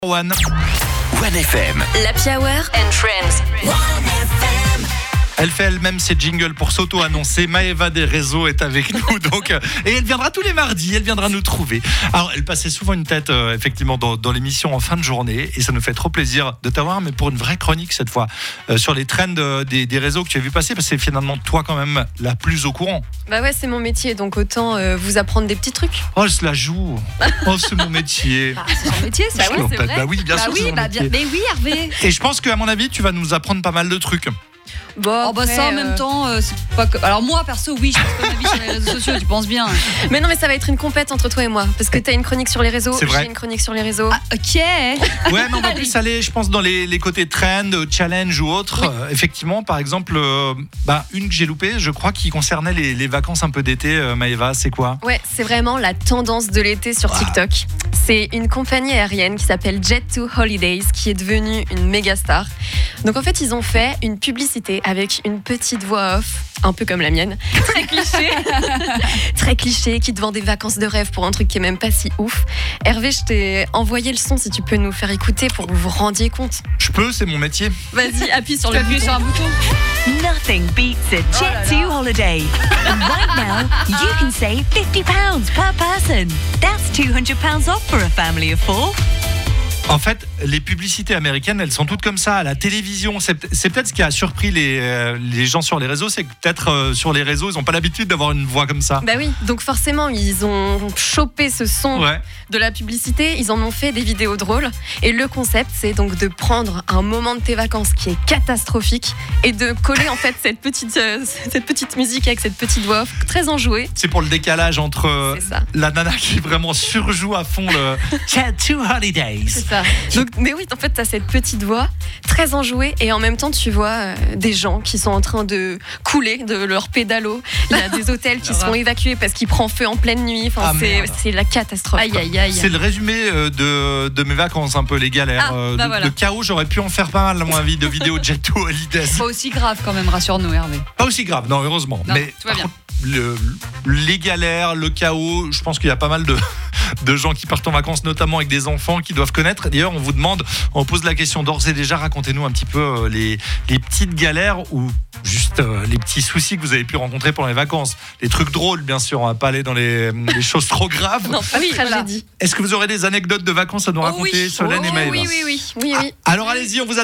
One. One FM. L'Happy Hour and Friends. Elle fait elle-même ses jingles pour s'auto-annoncer. Maëva des réseaux est avec nous, et elle viendra tous les mardis. Elle viendra nous trouver. Alors, elle passait souvent une tête, effectivement, dans l'émission en fin de journée, et ça nous fait trop plaisir de t'avoir, mais pour une vraie chronique cette fois, sur les trends des réseaux que tu as vu passer, parce que c'est finalement toi quand même la plus au courant. Bah ouais, c'est mon métier, donc autant vous apprendre des petits trucs. Oh, je la joue. Oh, c'est mon métier. C'est son métier, ça. Bah oui, c'est vrai. Bah oui, bien sûr. c'est mon métier. Mais oui, Hervé. Et je pense qu'à mon avis, tu vas nous apprendre pas mal de trucs. Bon, Oh bah ça en même temps, c'est pas que... Alors moi perso, oui, je passe pas ma vie sur les réseaux sociaux, tu penses bien. Mais non, mais ça va être une compète entre toi et moi, parce que t'as une chronique sur les réseaux, C'est vrai. j'ai une chronique sur les réseaux. Ah, ok. Ouais, mais on va plus aller, je pense, dans les côtés trend, challenge ou autre. Oui. Effectivement, par exemple, une que j'ai loupée, je crois, qui concernait les vacances un peu d'été. Maëva, c'est quoi ? Ouais, c'est vraiment la tendance de l'été sur TikTok. C'est une compagnie aérienne qui s'appelle Jet2 Holidays qui est devenue une méga star. Donc en fait, ils ont fait une publicité avec une petite voix off, un peu comme la mienne, très cliché, très cliché, qui te vend des vacances de rêve pour un truc qui est même pas si ouf. Hervé, je t'ai envoyé le son, si tu peux nous faire écouter pour que vous vous rendiez compte. Je peux, c'est mon métier. Vas-y, appuie sur le Appuie bouton. sur un bouton. Nothing beats a Jet2 holiday. And right now, you can save £50 per person. That's £200 off for a family of 4. En fait, les publicités américaines, elles sont toutes comme ça, à la télévision. C'est peut-être ce qui a surpris les gens sur les réseaux, c'est que peut-être sur les réseaux, ils n'ont pas l'habitude d'avoir une voix comme ça. Bah oui, donc forcément, ils ont chopé ce son Ouais. de la publicité, ils en ont fait des vidéos drôles. Et le concept, c'est donc de prendre un moment de tes vacances qui est catastrophique et de coller en fait cette petite musique avec cette petite voix off, très enjouée. C'est pour le décalage entre C'est ça. la nana qui vraiment surjoue à fond le Jet2 Holidays. C'est ça. Donc, mais oui, en fait, t'as cette petite voix très enjouée et en même temps, tu vois des gens qui sont en train de couler de leur pédalo. Il y a des hôtels qui sont évacués parce qu'il prend feu en pleine nuit. Enfin, Ah, merde. c'est la catastrophe. Aïe, quoi. aïe, aïe. C'est le résumé de mes vacances, un peu les galères. Ah, bah voilà. De chaos, j'aurais pu en faire pas mal, à mon avis, de vidéos Jet2 Holidays. Pas aussi grave quand même, rassure-nous, Hervé. Pas aussi grave, non, heureusement. Non, mais tout va par bien. contre, les galères, le chaos, je pense qu'il y a pas mal de gens qui partent en vacances, notamment avec des enfants, qui doivent connaître. D'ailleurs, on pose la question d'ores et déjà, racontez-nous un petit peu les petites galères ou juste les petits soucis que vous avez pu rencontrer pendant les vacances. Les trucs drôles, bien sûr, on va pas aller dans les choses trop graves. Non, pas Oui, de tragédie. voilà. Est-ce que vous aurez des anecdotes de vacances à nous raconter, oui. Solène et Maëva ? Oui. Alors allez-y, on vous